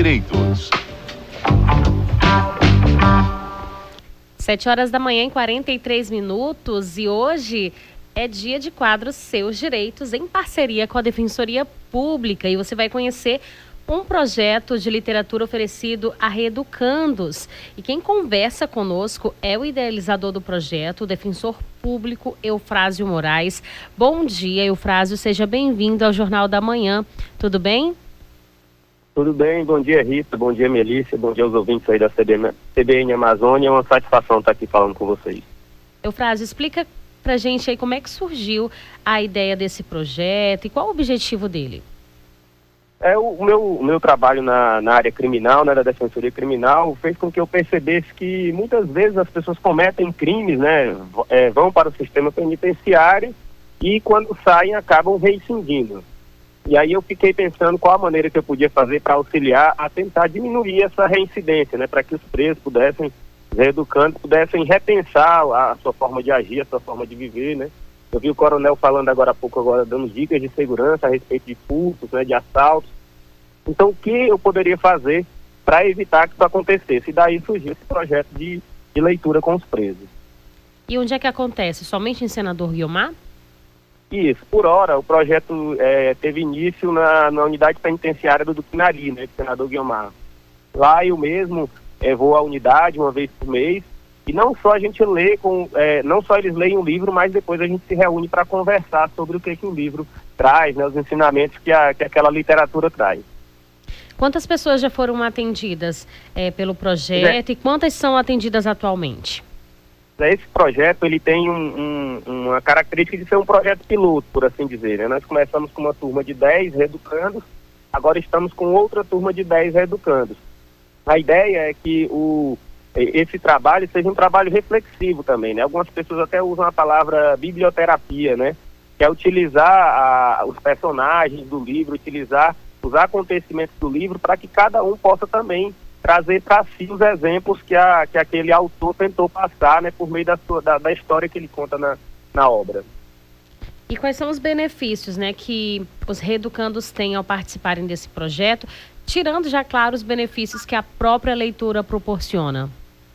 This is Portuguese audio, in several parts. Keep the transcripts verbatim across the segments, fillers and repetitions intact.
direitos. Sete horas da manhã, em quarenta e três minutos, e hoje é dia de quadro Seus Direitos, em parceria com a Defensoria Pública. E você vai conhecer um projeto de literatura oferecido a reeducandos. E quem conversa conosco é o idealizador do projeto, o defensor público Eufrásio Moraes. Bom dia, Eufrásio, seja bem-vindo ao Jornal da Manhã. Tudo bem? Tudo bem, bom dia Rita, bom dia Melícia, bom dia aos ouvintes aí da C B N Amazônia, é uma satisfação estar aqui falando com vocês. Eufrásio, explica pra gente aí como é que surgiu a ideia desse projeto e qual o objetivo dele. É, o, o, meu, o meu trabalho na, na área criminal, né, da Defensoria Criminal, fez com que eu percebesse que muitas vezes as pessoas cometem crimes, né, é, vão para o sistema penitenciário e quando saem acabam reincidindo. E aí eu fiquei pensando qual a maneira que eu podia fazer para auxiliar a tentar diminuir essa reincidência, né, para que os presos pudessem, os reeducandos pudessem repensar a sua forma de agir, a sua forma de viver, né. Eu vi o coronel falando agora há pouco, agora dando dicas de segurança a respeito de furtos, né, de assaltos. Então, o que eu poderia fazer para evitar que isso acontecesse? E daí surgiu esse projeto de, de leitura com os presos. E onde é que acontece? Somente em Senador Guiomar? Isso, por hora, o projeto é, teve início na, na unidade penitenciária do Duquinari, né, de Senador Guiomar. Lá eu mesmo é, vou à unidade uma vez por mês, e não só a gente lê, com, é, não só eles leem o livro, mas depois a gente se reúne para conversar sobre o que, que o livro traz, né, os ensinamentos que, a, que aquela literatura traz. Quantas pessoas já foram atendidas é, pelo projeto é. e quantas são atendidas atualmente? Esse projeto ele tem um, um, uma característica de ser um projeto piloto, por assim dizer, né? Nós começamos com uma turma de dez reeducandos, agora estamos com outra turma de dez reeducandos. A ideia é que o, esse trabalho seja um trabalho reflexivo também, né? Algumas pessoas até usam a palavra biblioterapia, né? Que é utilizar a, os personagens do livro, utilizar os acontecimentos do livro para que cada um possa também trazer para si os exemplos que, a, que aquele autor tentou passar, né, por meio da, sua, da, da história que ele conta na, na obra. E quais são os benefícios, né, que os reeducandos têm ao participarem desse projeto, tirando já, claro, os benefícios que a própria leitura proporciona?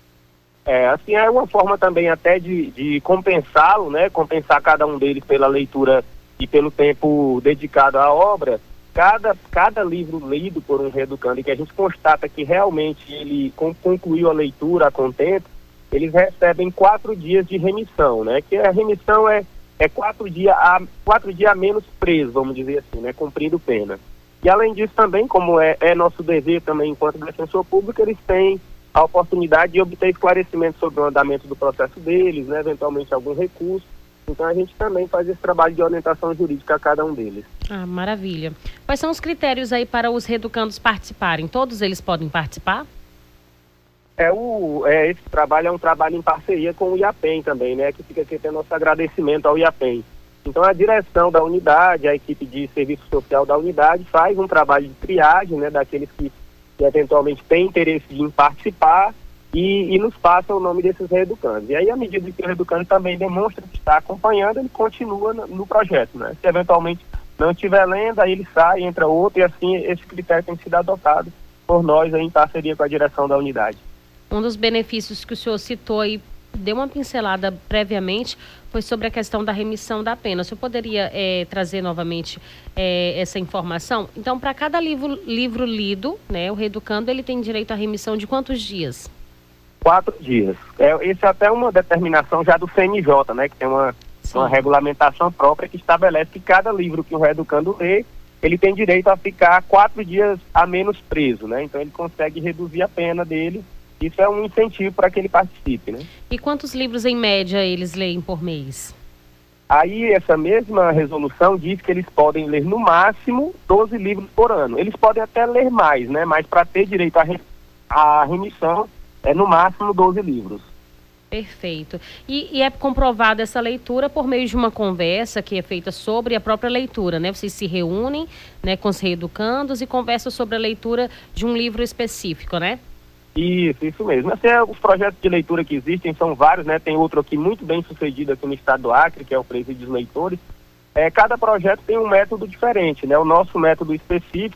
É, assim, é uma forma também até de, de compensá-lo, né, compensar cada um deles pela leitura e pelo tempo dedicado à obra. Cada, cada livro lido por um reeducando e que a gente constata que realmente ele concluiu a leitura a contento, eles recebem quatro dias de remissão, né? Que a remissão é, é quatro dias a, quatro dias a menos preso, vamos dizer assim, né? Cumprindo pena. E além disso também, como é, é nosso dever também enquanto defensor público, eles têm a oportunidade de obter esclarecimento sobre o andamento do processo deles, né? Eventualmente algum recurso. Então a gente também faz esse trabalho de orientação jurídica a cada um deles. Ah, maravilha. Quais são os critérios aí para os reeducandos participarem? Todos eles podem participar? É, o, é, esse trabalho é um trabalho em parceria com o IAPEN também, né? Que fica aqui até nosso agradecimento ao IAPEN. Então a direção da unidade, a equipe de serviço social da unidade faz um trabalho de triagem, né? Daqueles que, que eventualmente têm interesse em participar. E, e nos passa o nome desses reeducandos. E aí, à medida que o reeducando também demonstra que está acompanhando, ele continua no, no projeto, né? Se eventualmente não estiver lendo, aí ele sai, entra outro, e assim esse critério tem sido adotado por nós aí, em parceria com a direção da unidade. Um dos benefícios que o senhor citou e deu uma pincelada previamente foi sobre a questão da remissão da pena. O senhor poderia é, trazer novamente é, essa informação? Então, para cada livro, livro lido, né, o reeducando ele tem direito à remissão de quantos dias? Quatro dias. É, esse é até uma determinação já do C N J, né? Que tem uma, uma regulamentação própria que estabelece que cada livro que o reeducando lê, ele tem direito a ficar quatro dias a menos preso, né? Então ele consegue reduzir a pena dele. Isso é um incentivo para que ele participe, né? E quantos livros em média eles leem por mês? Aí essa mesma resolução diz que eles podem ler no máximo doze livros por ano. Eles podem até ler mais, né? Mas para ter direito à re... à remissão é no máximo doze livros. Perfeito. E, e é comprovada essa leitura por meio de uma conversa que é feita sobre a própria leitura, né? Vocês se reúnem, né, com os reeducandos e conversam sobre a leitura de um livro específico, né? Isso, isso mesmo. Assim, é, os projetos de leitura que existem são vários, né? Tem outro aqui muito bem sucedido aqui no estado do Acre, que é o Presídio dos Leitores. É, cada projeto tem um método diferente, né? O nosso método específico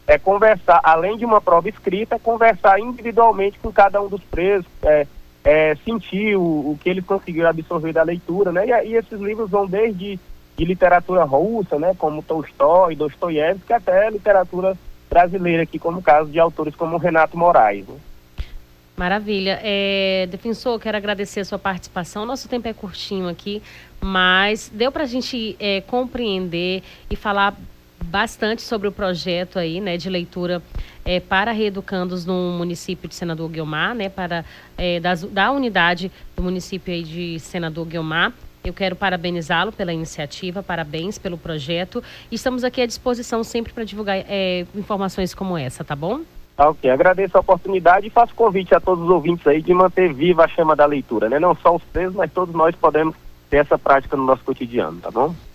é conversar, além de uma prova escrita, conversar individualmente com cada um dos presos, é, é, sentir o, o que eles conseguiram absorver da leitura, né? E, e esses livros vão desde de literatura russa, né, como Tolstói, Dostoiévski, até literatura brasileira, aqui como caso de autores como Renato Moraes. Né? Maravilha. É, defensor, quero agradecer a sua participação. Nosso tempo é curtinho aqui, mas deu para a gente é, compreender e falar bastante sobre o projeto aí, né, de leitura é, para reeducandos no município de Senador Guiomar, né, para, é, das, da unidade do município aí de Senador Guiomar. Eu quero parabenizá-lo pela iniciativa, parabéns pelo projeto. E estamos aqui à disposição sempre para divulgar é, informações como essa, tá bom? Tá, ok. Agradeço a oportunidade e faço convite a todos os ouvintes aí de manter viva a chama da leitura, né? Não só os presos, mas todos nós podemos ter essa prática no nosso cotidiano, tá bom?